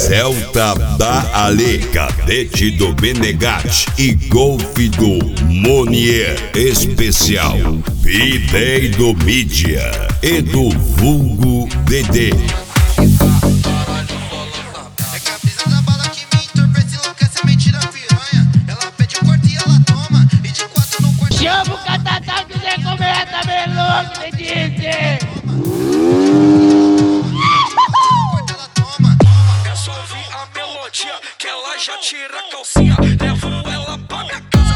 Celta da Ale, cadete do Menegatti e Golf do Monier especial, B-Day do Mídia e do Vulgo Dedê. Chama o catatá que quiser comer, tá bem louco, você disse! É só ouvir a melodia que ela já tira a calcinha. Levo ela pra minha casa,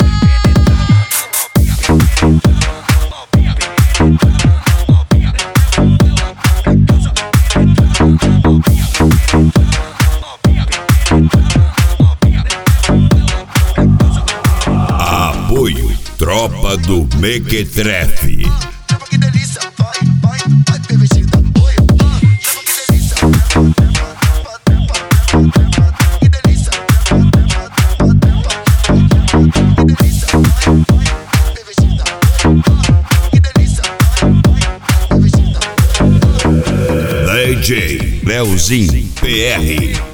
Apoio Tropa do Mequetrefe. Chama que delícia, vai PVzinho. Oi, chama que delícia. Que delícia. Que delícia. DJ Leozinho PR.